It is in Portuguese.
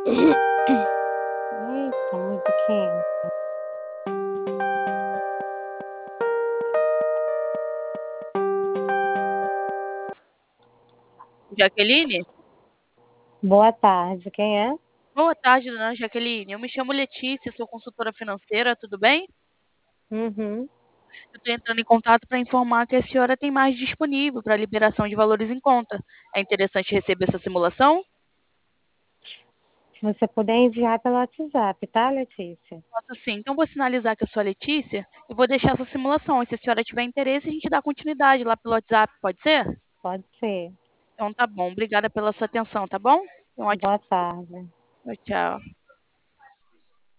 Eita, musiquinha. Jaqueline? Boa tarde, quem é? Boa tarde, dona Jaqueline. Eu me chamo Letícia, sou consultora financeira, tudo bem? Uhum. Eu estou entrando em contato para informar que a senhora tem mais disponível para liberação de valores em conta. É interessante receber essa simulação? Se você puder enviar pelo WhatsApp, tá, Letícia? Posso sim. Então vou sinalizar que eu sou a Letícia e vou deixar essa simulação. E se a senhora tiver interesse, a gente dá continuidade lá pelo WhatsApp, pode ser? Pode ser. Então tá bom. Obrigada pela sua atenção, tá bom? Um ótimo Boa tarde. dia. Tchau.